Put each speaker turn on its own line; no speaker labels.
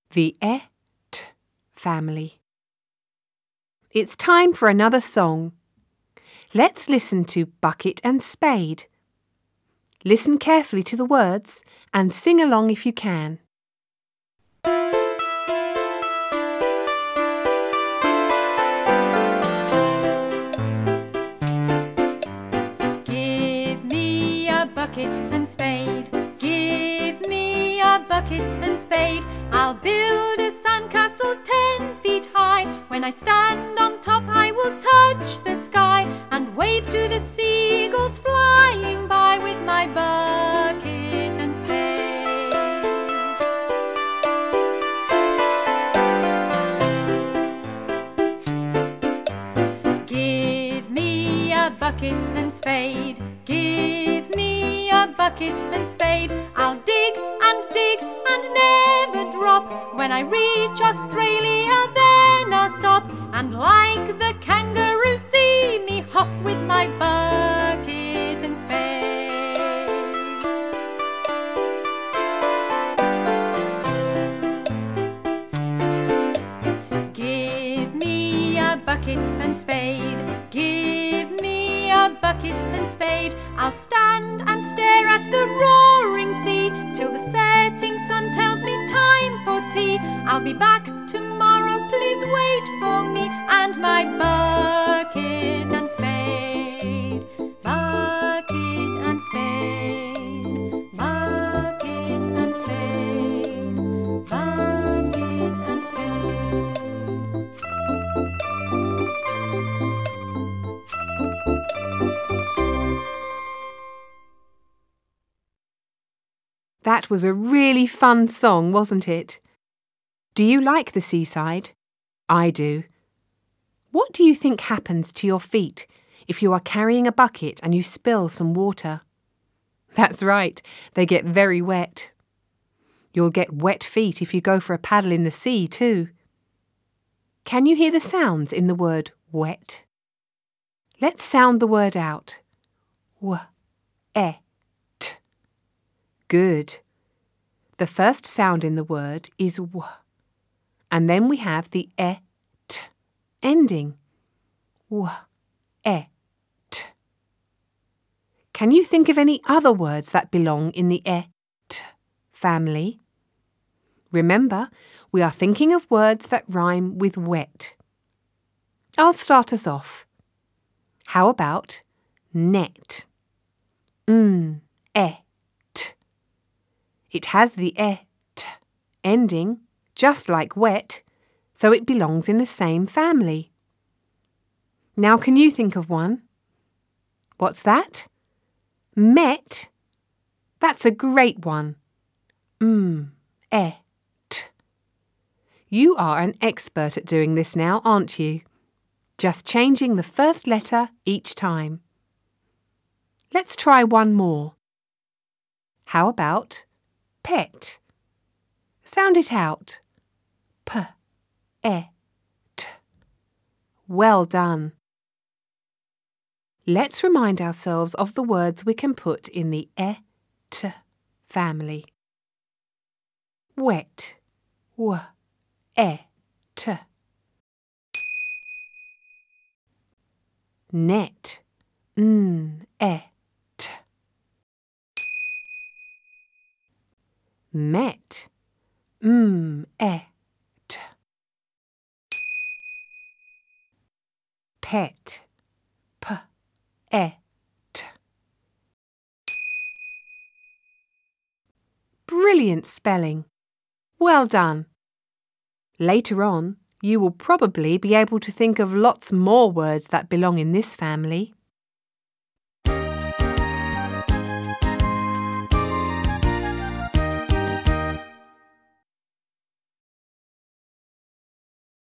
The family. It's time for another song. Let's listen to Bucket and Spade. Listen carefully to the words and sing along if you can.
Give me a bucket and spade. Give me a bucket and spade. I'll build a sandcastle 10 feet high. When I stand on top, I will touch the sky and wave to the seagulls flying by with my bucket and spade. Give me a bucket and spade. Give me a bucket and spade. I'll dig and dig and never drop. When I reach Australia, then I'll stop and like the kangaroo see me hop with my bucket and spade. Give me a bucket and spade. Give me a bucket and spade. I'll stand and stare at the roaring sea till the setting sun tells me time for tea. I'll be back tomorrow, please wait for me and my bucket and spade. Bucket and spade. Bucket and spade. Bucket and spade.
That was a really fun song, wasn't it? Do you like the seaside? I do. What do you think happens to your feet if you are carrying a bucket and you spill some water? That's right, they get very wet. You'll get wet feet if you go for a paddle in the sea too. Can you hear the sounds in the word wet? Let's sound the word out. W, e, t. Good. The first sound in the word is w, and then we have the e, t ending. W, e, t. Can you think of any other words that belong in the e, t family? Remember, we are thinking of words that rhyme with wet. I'll start us off. How about net? E, t. It has the e, t ending, just like wet, so it belongs in the same family. Now can you think of one? What's that? Met? That's a great one. E, t. You are an expert at doing this now, aren't you? Just changing the first letter each time. Let's try one more. How about pet? Sound it out. P, e, t. Well done. Let's remind ourselves of the words we can put in the e, t family. Wet, w, e, t. Net, e, t. Met, e, t. Pet, p, e, t. Brilliant spelling. Well done. Later on, you will probably be able to think of lots more words that belong in this family.